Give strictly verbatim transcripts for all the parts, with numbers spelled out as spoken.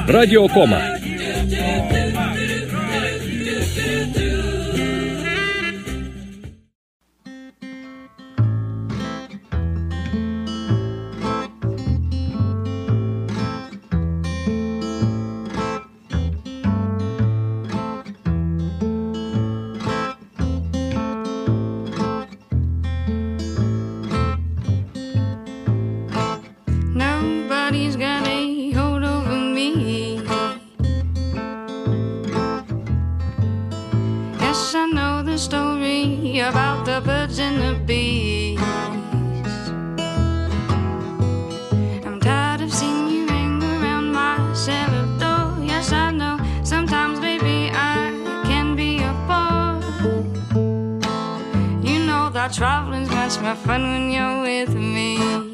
Радио Кома. Nobody's got a hold over me. Yes, I know the story about the birds and the bees. I'm tired of seeing you hang around my cellar door. Yes, I know sometimes, baby, I can be a bore. You know that traveling's much more fun when you're with me.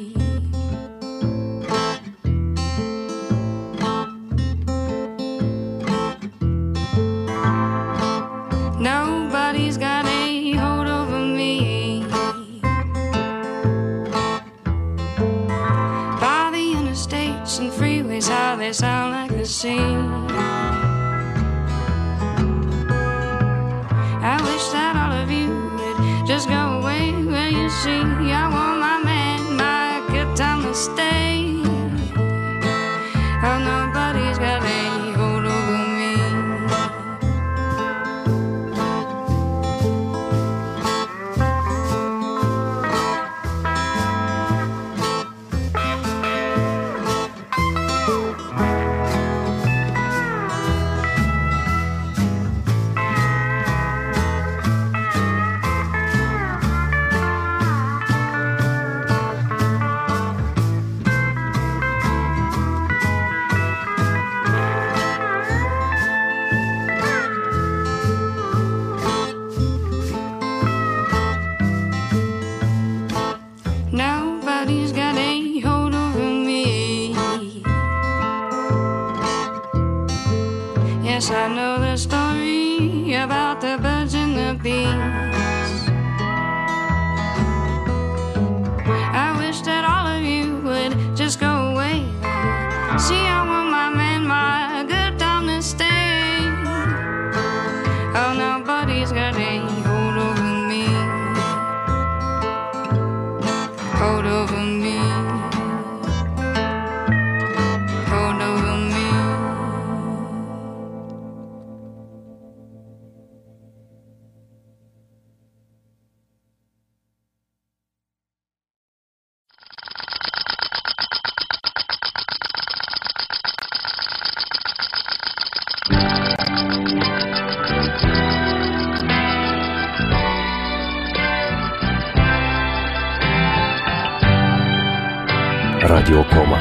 Nobody's got a hold over me. By the interstates and freeways, how they sound like the sea. I wish that all of you would just go away. Well, you see, I want my man, my good time to stay. Oh, nobody's got a hold over me. Nobody's got a hold over me. Yes, I know the story about the birds and the bees. I wish that all of you would just go away. See, I want my man, my good time to stay. Oh, nobody's got a hold over me. Hold over me. Hold over me. Радио Кома.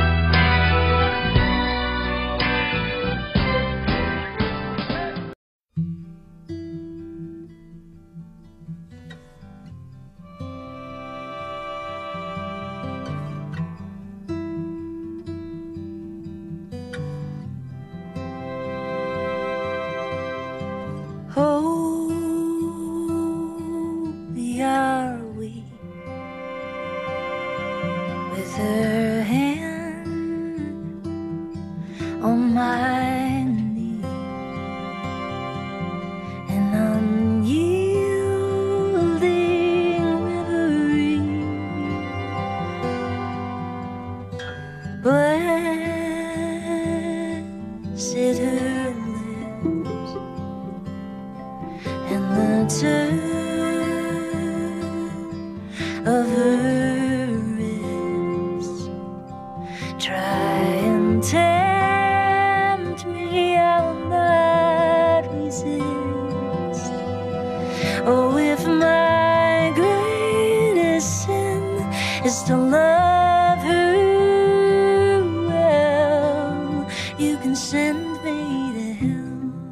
Holy are we, with her hand on my knee, an unyielding reverie. Blessed her lips and the turn of her ribs. Try and tempt me, I'll not resist. Oh, if my greatest sin is to love her well, you can send me to hell.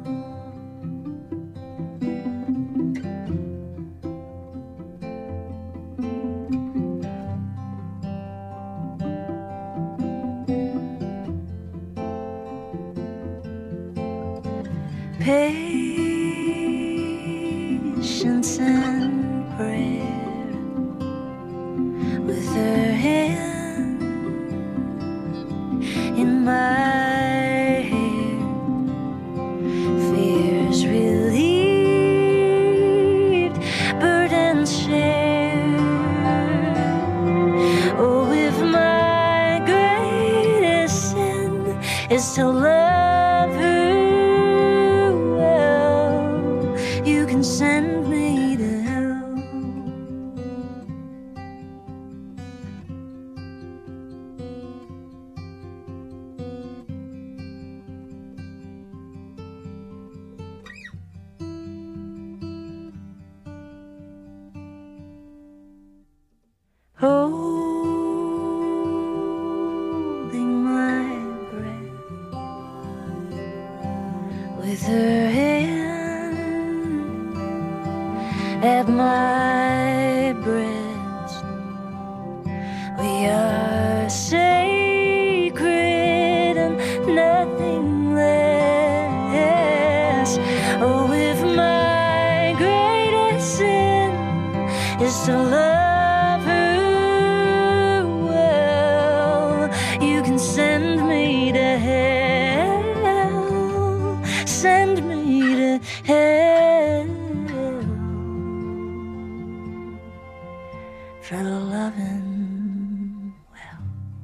Patience and prayer, with her hand in my still love her. Well, you can send me to hell. Holding my breath with her hand at my breast, we are sacred and nothing less. Oh, if my greatest sin is to love her, well, you can send me to hell, send me to hell for loving well.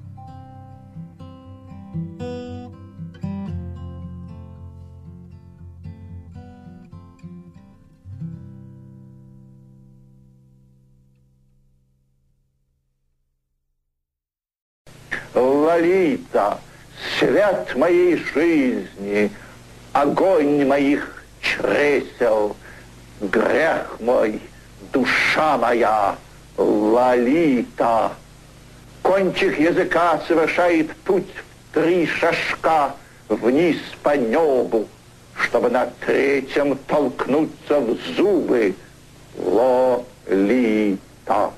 Лолита, свет моей жизни, огонь моих чресел, грех мой, душа моя, Лолита. Кончик языка совершает путь в три шажка вниз по небу, чтобы на третьем толкнуться в зубы. Лолита.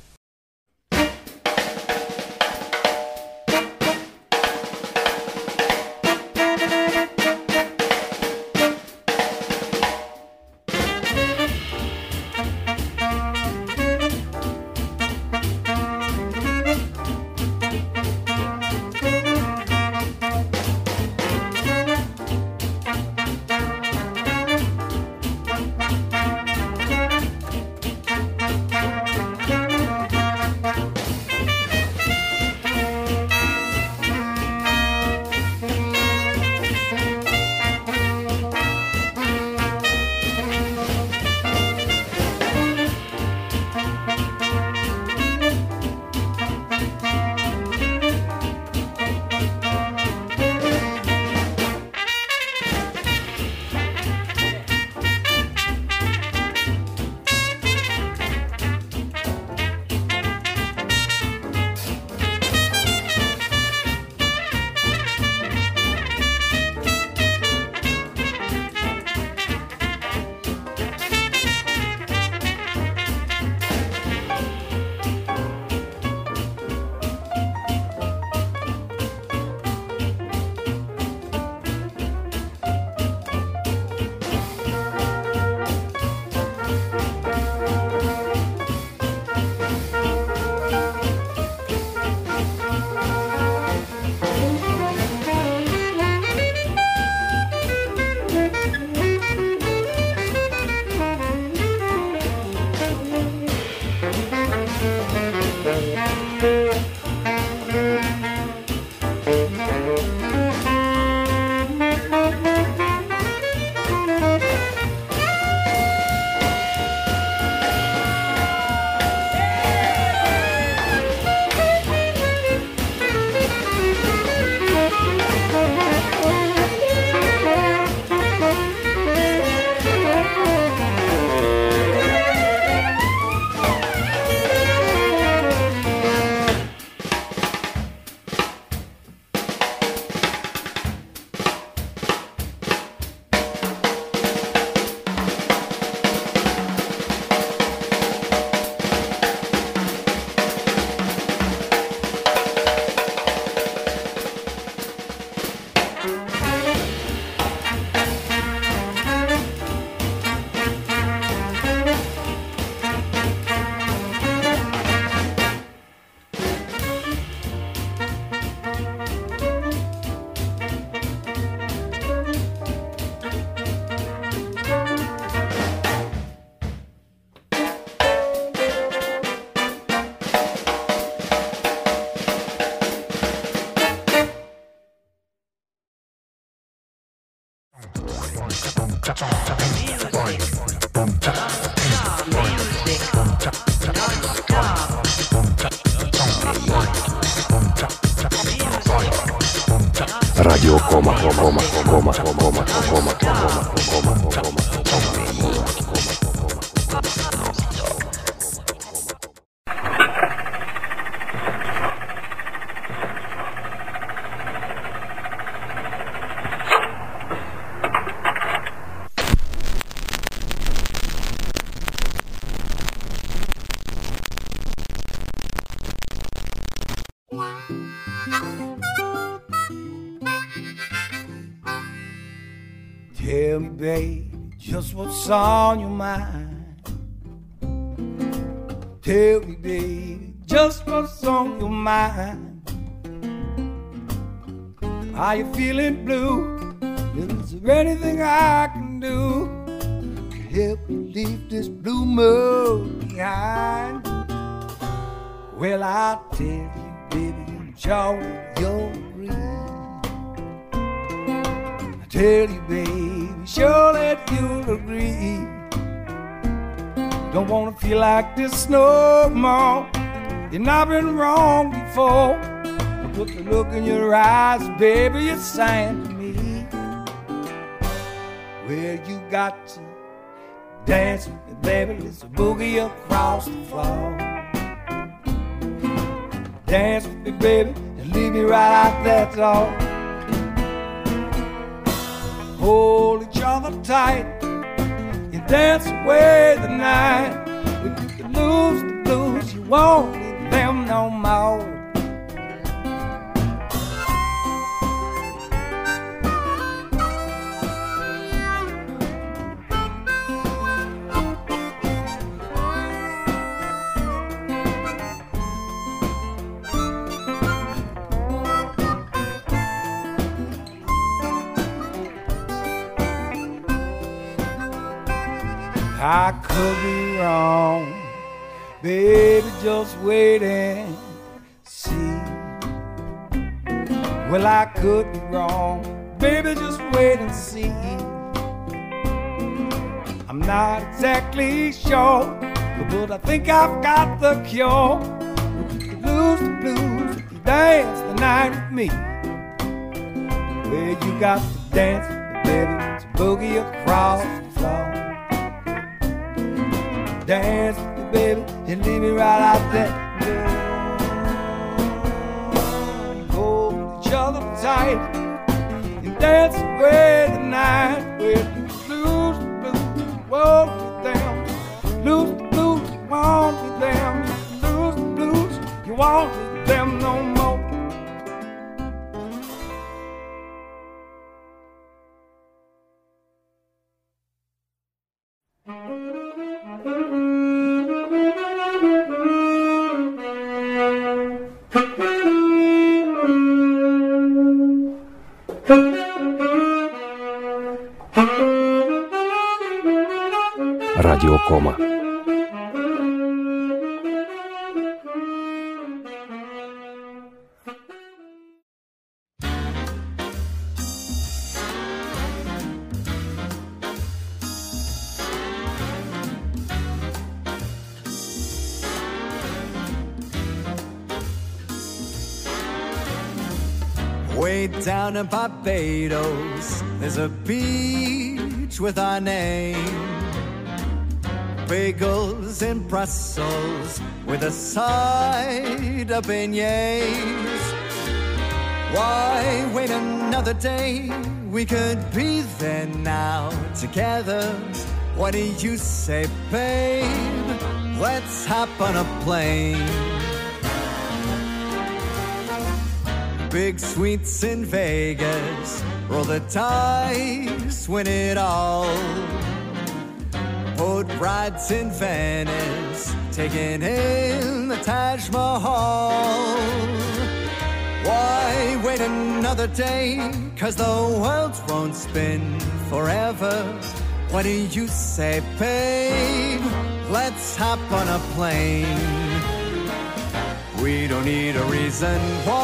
Radio Кома, Кома, Кома, Кома, Кома, Кома, Кома. Tell me, babe, just what's on your mind. Tell me, baby, just what's on your mind. Are you feeling blue? Is there anything I can do to help you leave this blue mood behind? Well, I'll tell you, baby, I'm sure you'll agree. I tell you, baby, sure that you'll agree. Don't wanna feel like this no more. You've not been wrong before. Put the look in your eyes, baby, you're saying to me, well, you got to dance with me, baby, let's boogie across the floor. Dance with me, baby, and leave me right out that door. Hold each other tight and dance away the night. If you can lose the blues, you won't need them no more. I could be wrong, baby, just wait and see. Well, I could be wrong, baby, just wait and see. I'm not exactly sure, but I think I've got the cure. If you lose the blues, if you dance the night with me, well, you got to dance with me, baby, to boogie across the floor. Dance with me, baby, and leave me right out there. Hold each other tight and dance away the night. Well, you lose the blues, won't be them. Lose the blues, won't be them. Lose the blues, you won't be them no more. Radio Кома. Way down in Barbados, there's a beach with our name. Bagels in Brussels with a side of beignets. Why wait another day? We could be there now together. What do you say, babe? Let's hop on a plane. Big sweets in Vegas, roll the dice, win it all. Boat rides in Venice, taking in the Taj Mahal. Why wait another day? Cause the world won't spin forever. What do you say, babe? Let's hop on a plane. We don't need a reason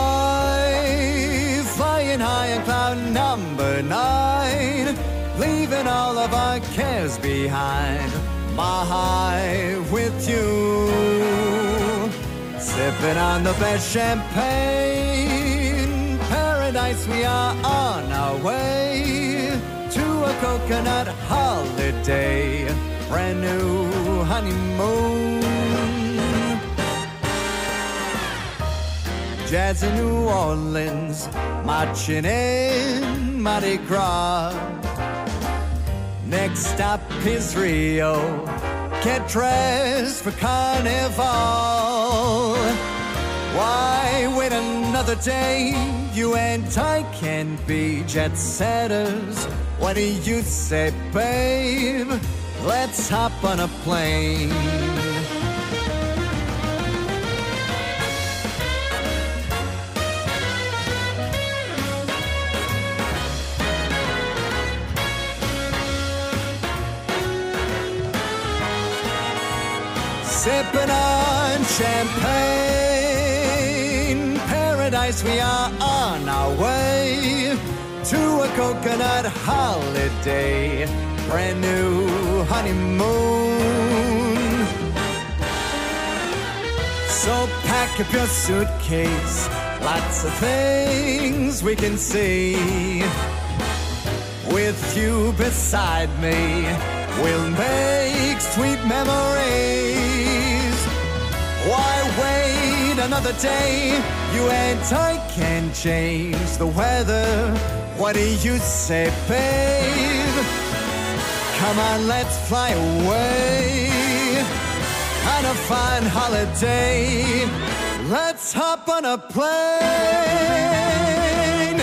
why. Flying high in cloud number nine, leaving all of our cares behind. My high with you, sipping on the best champagne. Paradise paradise, we are on our way to a coconut holiday, brand new honeymoon. Jazz in New Orleans, marching in Mardi Gras. Next stop is Rio, get dressed for Carnival. Why wait another day? You and I can be jet setters. What do you say, babe? Let's hop on a plane. Sipping on champagne, paradise, we are on our way to a coconut holiday, brand new honeymoon. So pack up your suitcase, lots of things we can see. With you beside me, we'll make sweet memories. Why wait another day? You and I can change the weather. What do you say, babe? Come on, let's fly away on a fine holiday. Let's hop on a plane.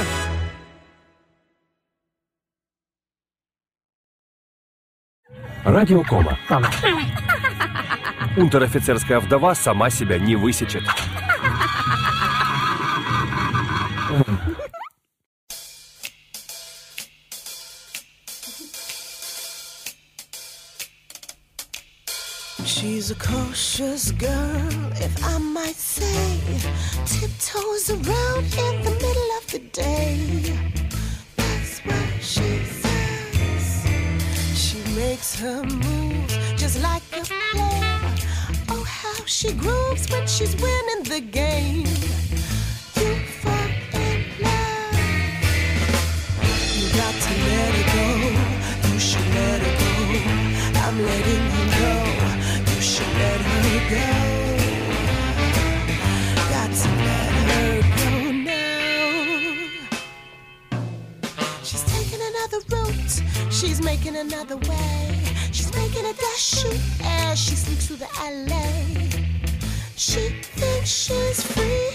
Радио Кома. Унтер-офицерская вдова сама себя не высечет. She's a cautious girl, if I might say. Tiptoes around in the middle of the day. That's what she says. She makes her moves just like a player. Oh, how she grooves when she's winning the game. You fall in love. You got to let it go. You should let it go. I'm letting you know. You should let her go. Got to let her go now. She's taking another route. She's making another way. She's making a dash shoot as she sneaks through the alley. She thinks she's free.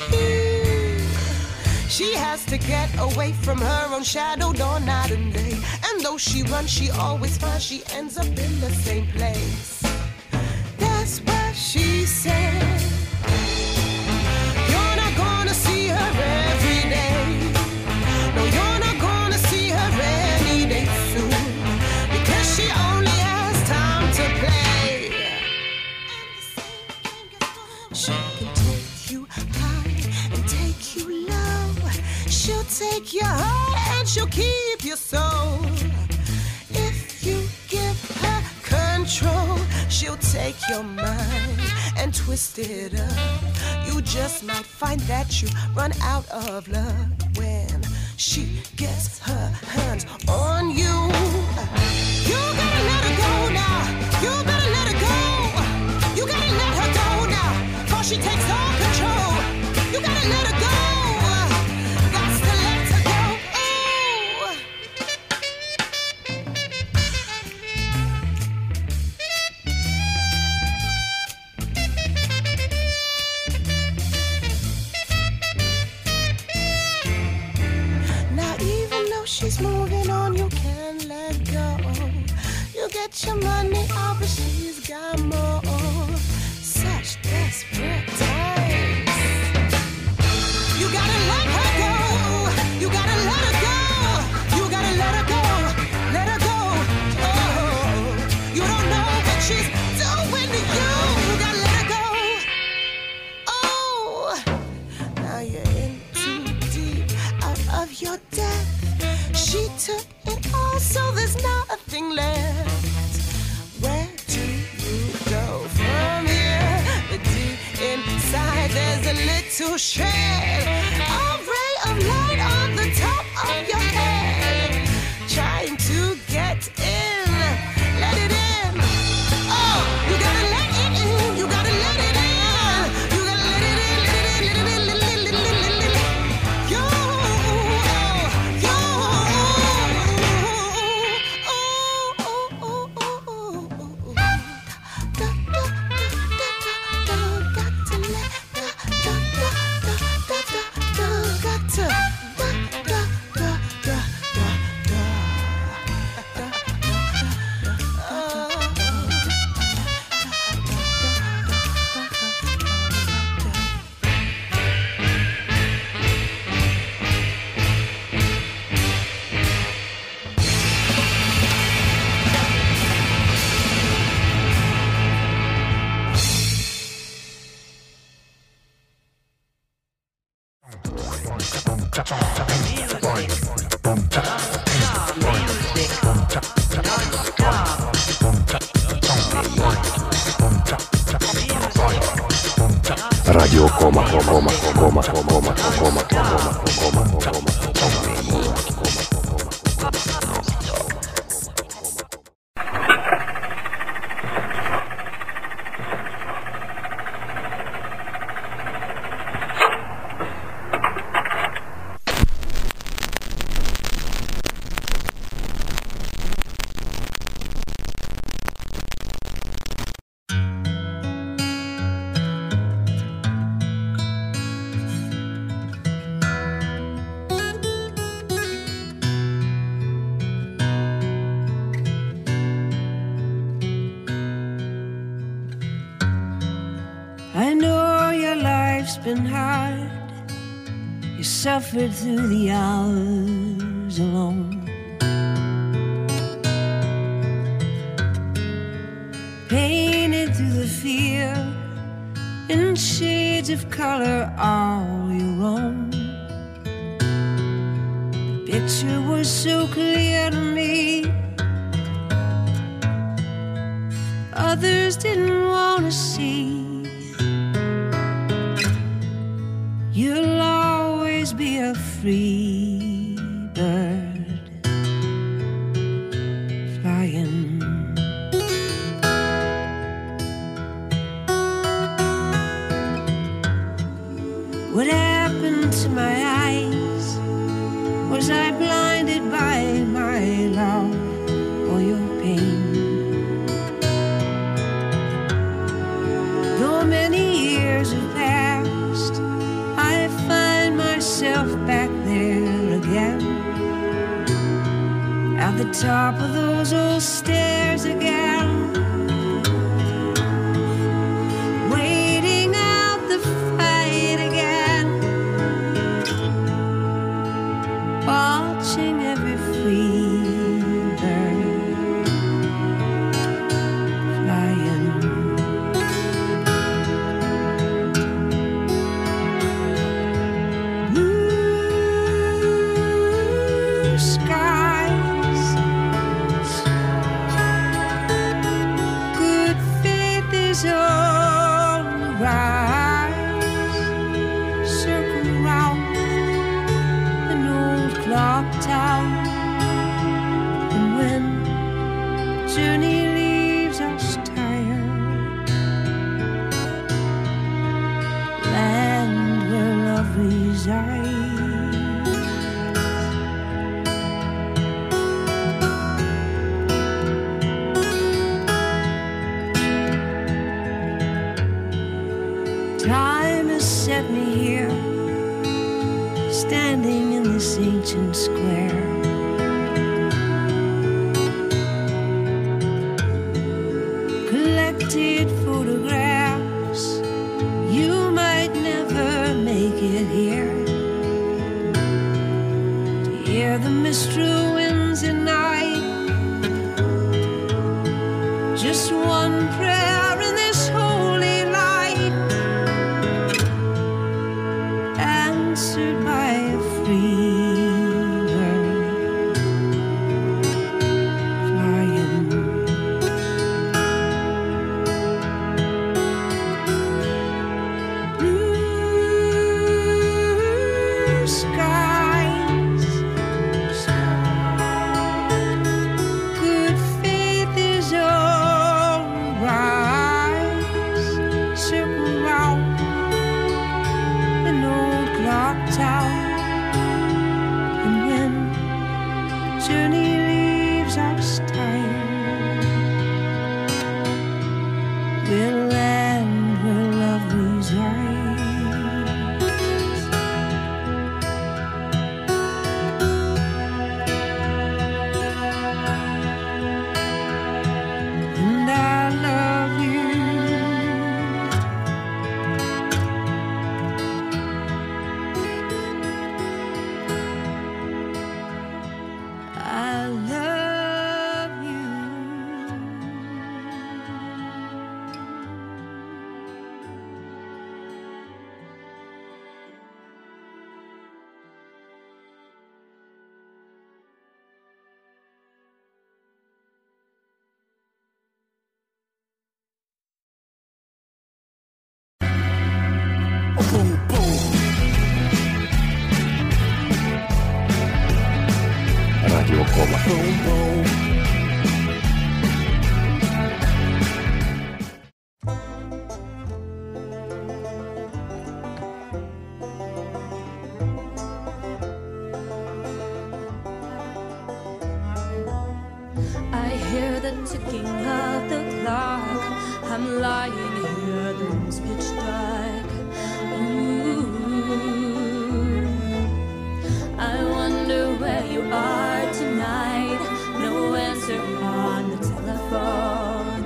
She has to get away from her own shadow, dawn, night and day. And though she runs, she always finds she ends up in the same place. That's what she said. You're not gonna see her every day. No, you're not gonna see her any day soon, because she only has time to play. She can take you high and take you low. She'll take your heart and she'll keep your soul. If you give her control, she'll take your mind and twist it up. You just might find that you run out of love when she gets her hands on you. You gotta let her go now. You better let her go. You gotta let her go now, before she takes all control. You gotta let her go. Got to let her go. Ooh. Now even though she's moving on, you can't let go. You get your money out, but she's got more. Such desperate times. You gotta let her go. You gotta let her go. You gotta let her go. Let her go. Oh, you don't know what she's doing to you. You gotta let her go. Oh, now you're in too deep, out of your depth. She took it all, so there's nothing left. Where do you go from here? But deep inside there's a little shred, a ray of light on the top. Radio Coma, Coma, Coma, Coma, Coma, Coma, Coma, Coma. been hard. You suffered through the hours alone. Painted through the fear in shades of color all your own. The picture was so clear to me. Others didn't want to see. You'll always be a free bird flying. What happened to my eyes? Was I blinded by my love or your pain? Though many years have passed, I find myself back there again, at the top of those old stairs again, waiting out the fight again, watching every free bird flying. On the rise, circle round an old clock tower, and when journey leaves us tired, land where love resides. Time has set me here, standing in this ancient square. Collected photographs, you might never make it here. To hear the minstrel winds at night, just one prayer in this holy light, answered by a free bird the ticking of the clock. I'm lying here, the room's pitch dark. Ooh, I wonder where you are tonight. No answer on the telephone.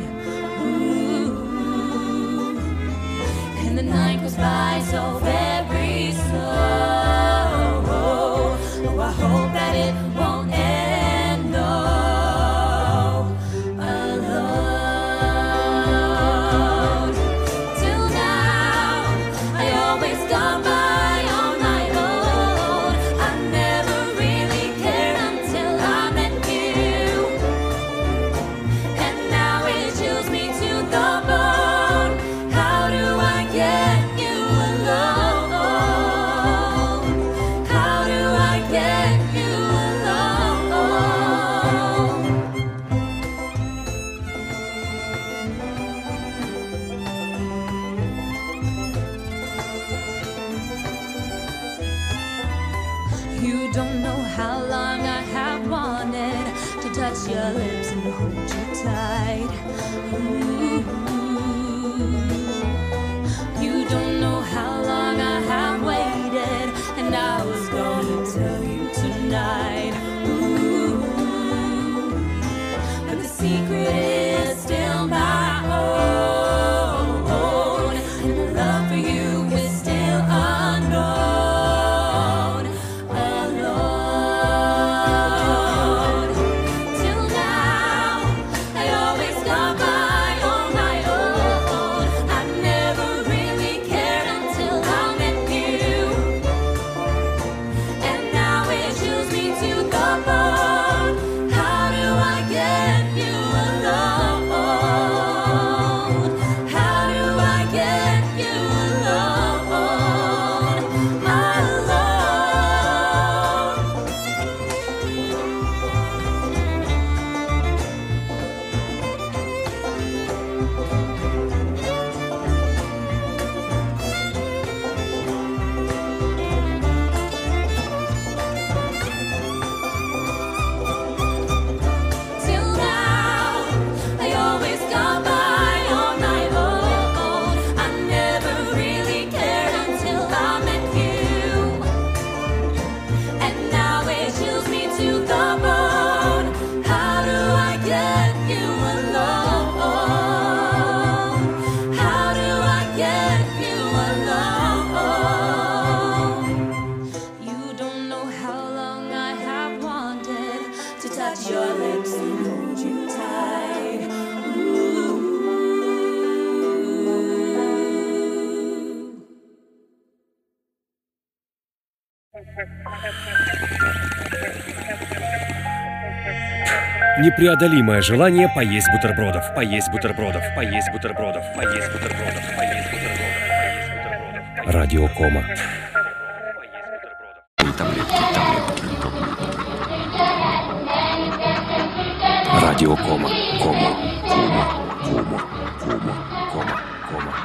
Ooh, and the night goes by so very slow. Oh, I hope that it won't end though alone. Till now, I always got by on my own. I never really cared until I met you, and now it chills me to the bone. How do I get you alone? How do I get you alone? You don't know how long I have wanted to touch your lips and hold you tight. Ooh, you don't know how long I have waited, and I was gonna tell you tonight. Ooh, but the secret is still my own, and the love for you is still unknown. Alone. Till now, I always got by on my own. I never really cared until I met you, and now it chills me to the bone. How do I get you alone? How do I get you alone? Alone. Till now, I always got by on my own. I never really cared until I met you, and now it chills me to the bone. How do I get you alone? How do I get you alone? You don't know how long I have wanted to touch your lips and hold you tight. Ooh. Непреодолимое желание поесть бутербродов, поесть бутербродов, поесть бутербродов, поесть бутербродов, поесть бутербродов, поесть бутербродов. Радио Кома. Радио Кома. Кома. Кома. Кома. Кома. Кома. Кома.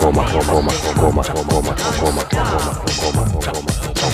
кома, кома, кома, кома, кома, кома, кома.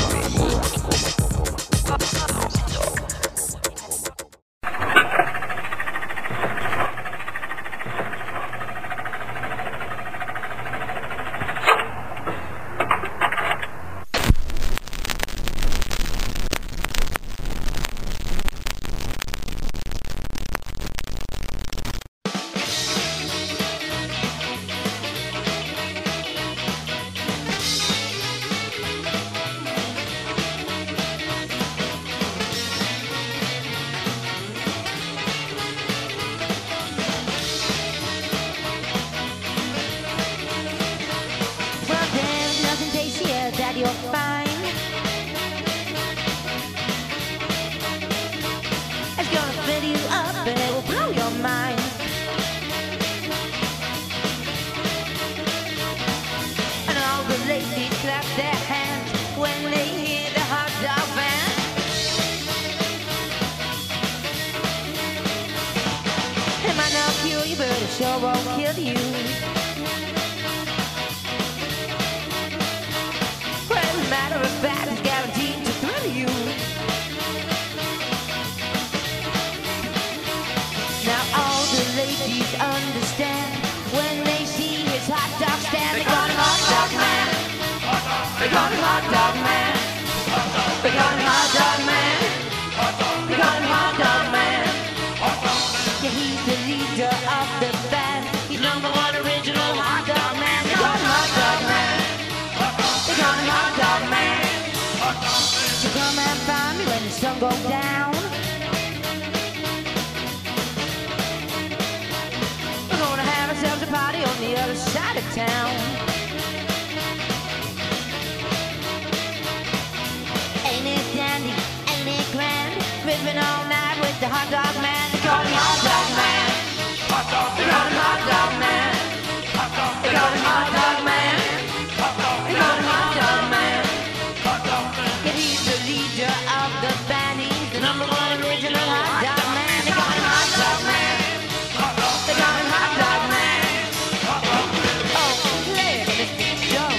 Well, there's nothing tastier that you'll find. It's gonna fill you up and it will blow your mind. And all the ladies clap their hands when they hear the hot dog band. It might not kill you, but it sure won't kill you. Well, as a matter of fact, it's guaranteed to thrill you. Now all the ladies understand when they see his hot dog stand. They call him hot dog man. They call him hot dog man. They call him hot dog man. They call him hot dog man. Yeah, he's the leader of the band. He's number one original hot dog man. They call him hot dog man. They call him hot dog man. So come and find me when the sun goes down. We're gonna have ourselves a party on the other side of town. Ain't it dandy? Ain't it grand? Ripping all night with the hot dog man. They call him hot dog man. They call him hot dog man. They call him hot dog man. They call him hot dog man. Yeah, he's the leader of the band. He's the number one original hot dog man. They call him hot dog man. They call him hot dog man. Oh, play it, Mister Joe.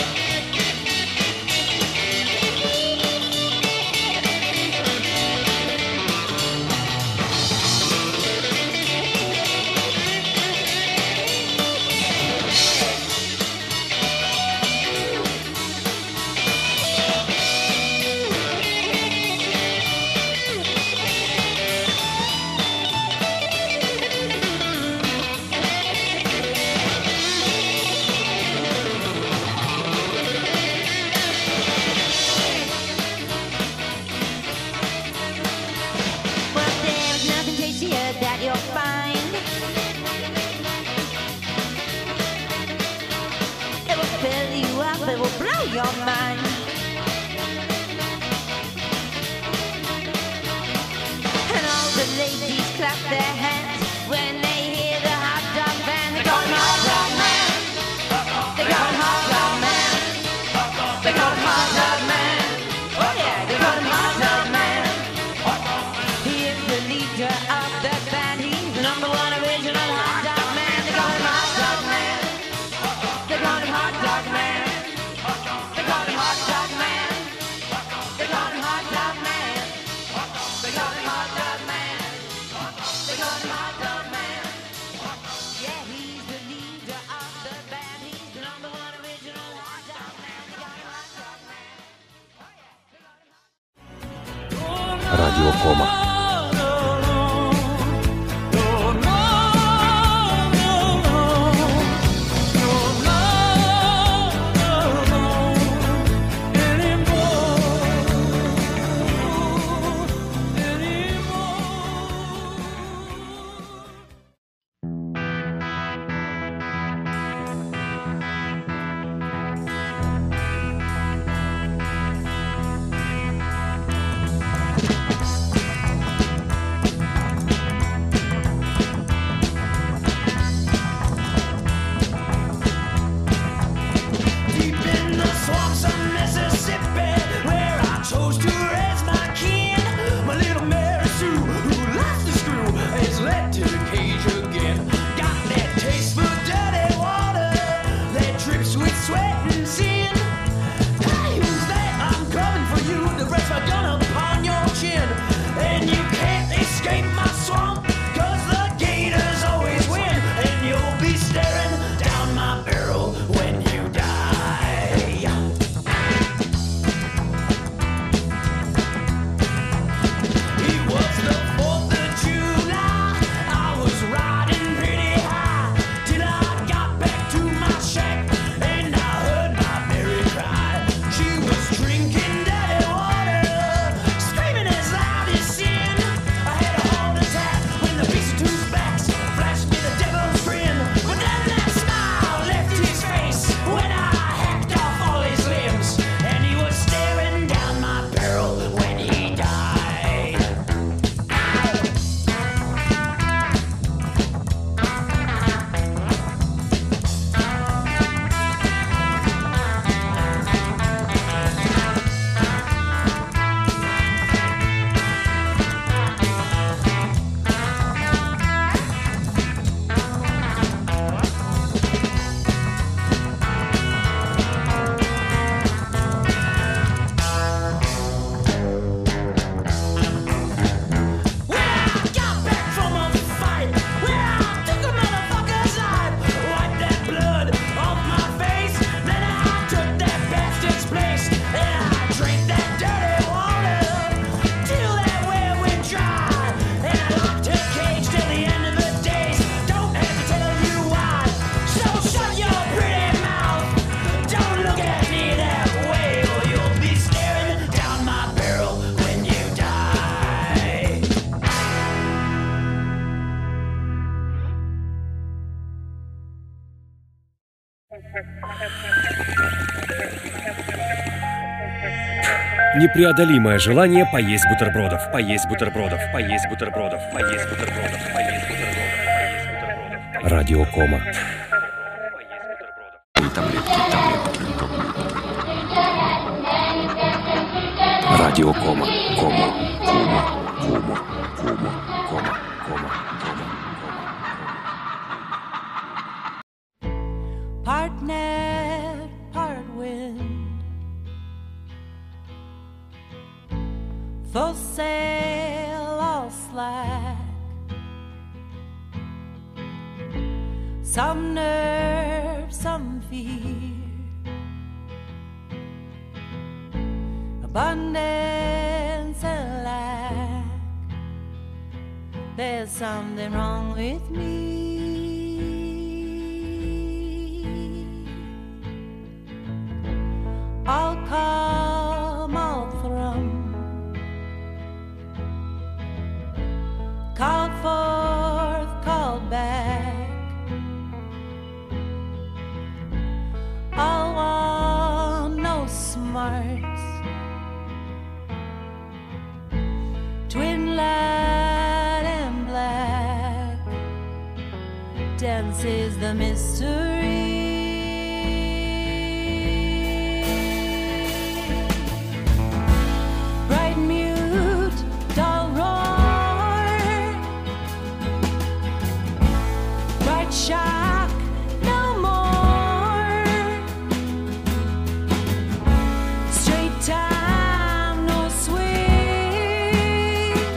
Well, there's nothing tastier that you'll find. It will fill you up, it will blow your mind. And all the ladies clap their hands when they hear the hot dog band. They call him hot dog man. They call him hot dog man. They call him hot dog man. Oh yeah, they call him hot dog man. He is the leader of the band. He's the number one original hot dog man. They call him hot dog man. They call him hot dog man. They call him hot dog man. They call him hot dog man. They call him hot dog man. They call him hot dog man. Yeah, he's the leader of the band. He's the number one original hot dog man. They call him hot dog man. Radio Кома. Непреодолимое желание поесть бутербродов, поесть бутербродов, поесть бутербродов, поесть бутербродов, поесть бутербродов, поесть бутербродов. Радио Кома. Радио Кома. Кома. Кома. Кома. Кома. Кома. Кома. Part net, part wind. Full sail, all slack. Some nerve, some fear. Abundance and lack. There's something wrong with me. All calm, all thrum. Called forth, called back. All want no smarts. Twin light and black. Dense is the mystery. Bright mute, dull roar. Bright shock, no more. Straight time, no swing.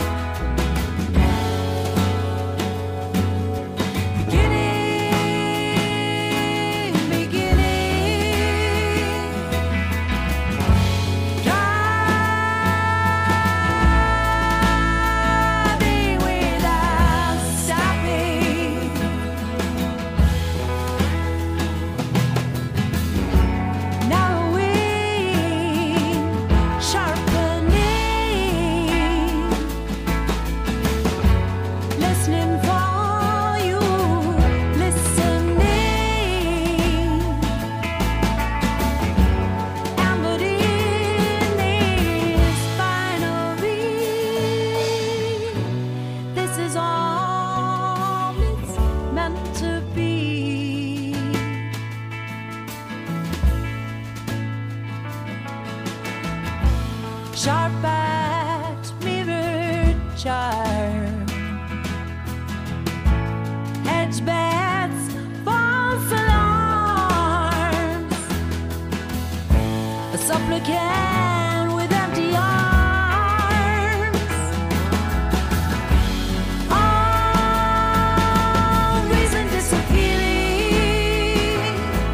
Beginning, beginning. Driving without stopping. Narrowing, sharpening. Listening for you, listening. And but in this binary, this is all it's meant to be. Sharp-backed mirror charm. Edge bats, false alarms. A supplicant with empty arms. All reason disappearing.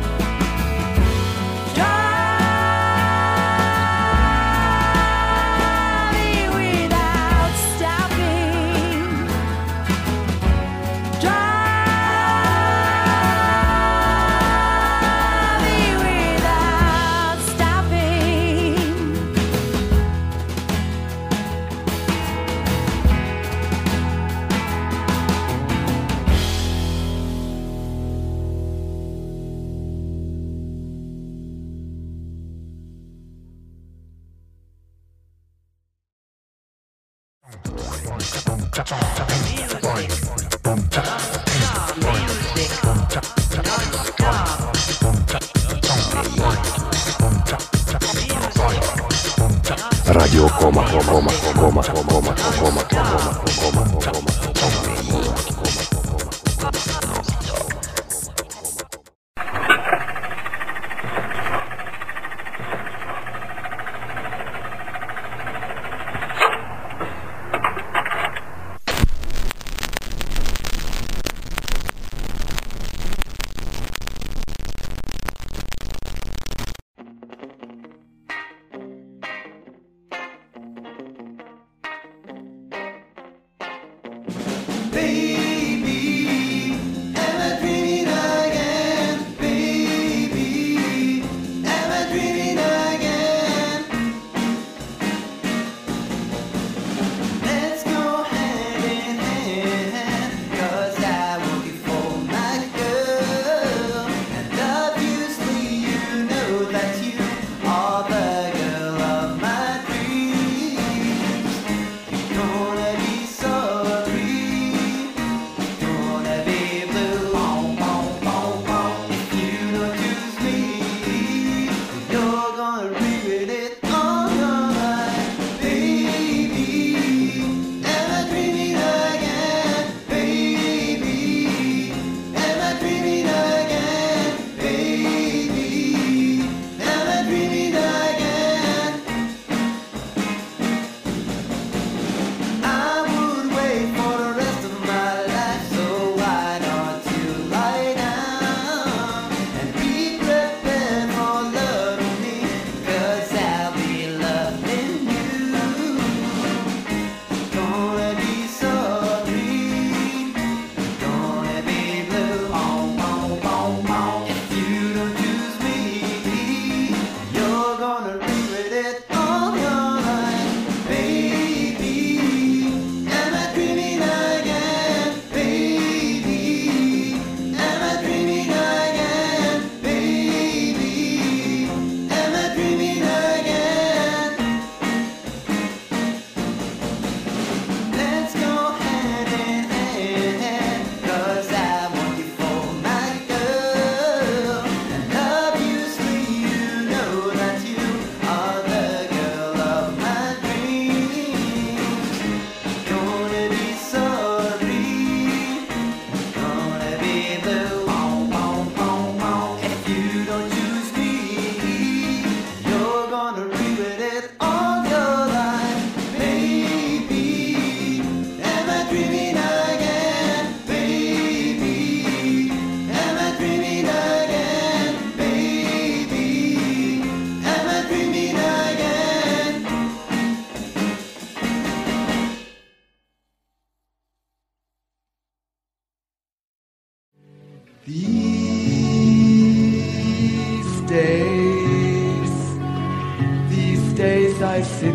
Driving without stopping. Driving without stopping. Радио Кома. Кома. Кома. Кома. Кома. Кома. Кома.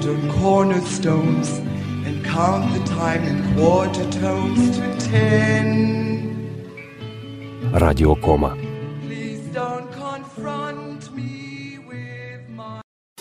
on cornerstones and count the time in quarter tones to ten. Radio Кома. Please don't confront me with my...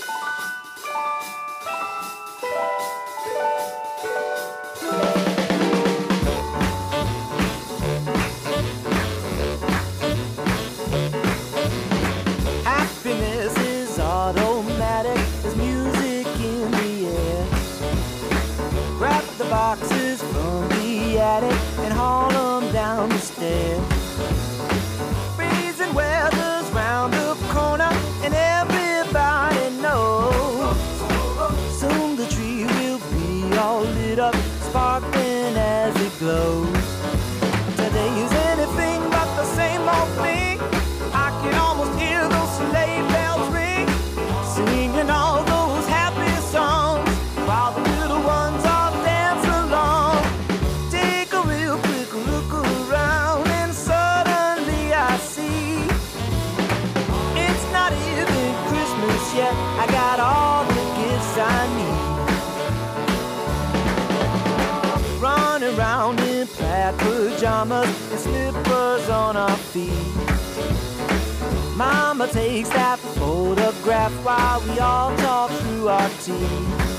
Happiness is automatic, there's music in the air. Grab the boxes from the attic and haul them down the stairs. Freezing weather's round the corner and everybody knows. Soon the tree will be all lit up, sparkling as it glows. Today is anything but the same old thing. I can almost hear those sleigh bells ring, singing all those happy songs while the little ones all dance along. Take a real quick look around and suddenly I see it's not even Christmas yet. I got all the gifts I need. Run around in plaid pajamas and slippers on our feet. Mama takes that photograph while we all talk through our tea.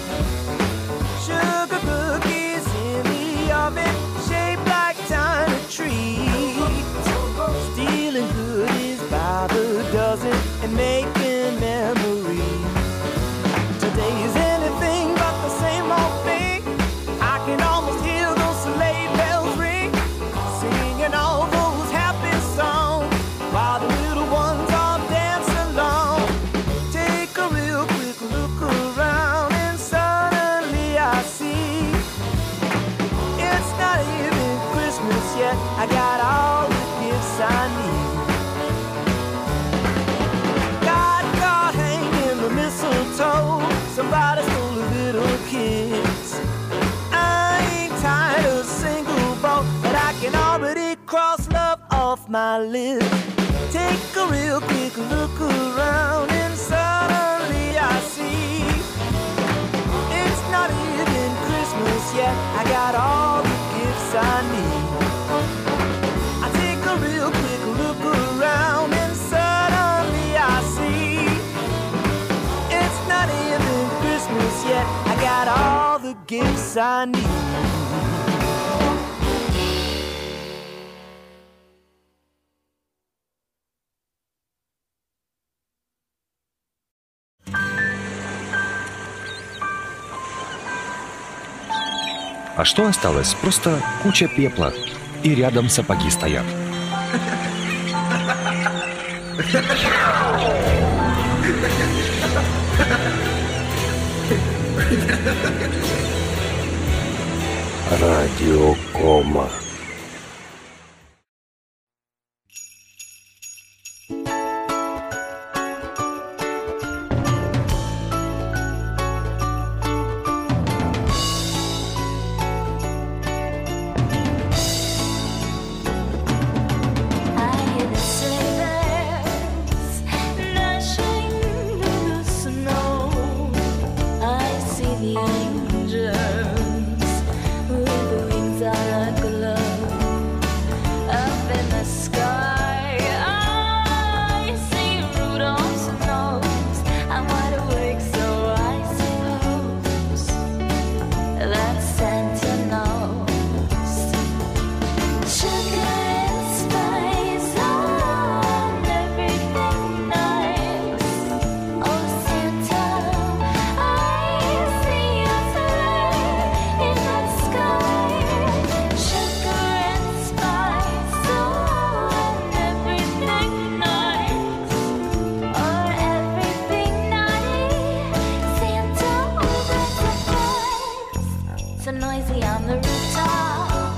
Sugar cookies in the oven, shaped like tiny trees. Stealing goodies by the dozen and making memories. Today is anything but the same old thing. I can almost hear those sleigh bells ring, singing all those happy songs while the little ones all dance along. Take a real quick look around and suddenly I see it's not even Christmas yet. I got all the gifts I need. Got caught hanging the mistletoe. Somebody stole a little kiss. I ain't tired of single boat, but I can already cross love off my list. Take a real quick look around and suddenly I see it's not even Christmas yet. I got all the gifts I need. I take a real quick look around and suddenly I see it's not even Christmas yet. I got all the gifts I need. А что осталось? Просто куча пепла. И рядом сапоги стоят. Радио Кома. So noisy on the rooftop.